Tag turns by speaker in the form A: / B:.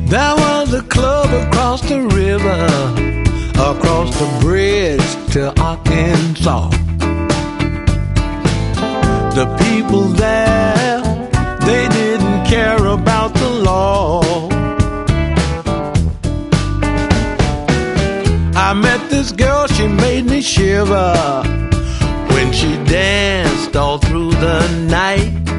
A: There was a club across the river, across the bridge to Arkansas. The people there, they didn't care about the law. I met this girl, she made me shiver when she danced all through the night.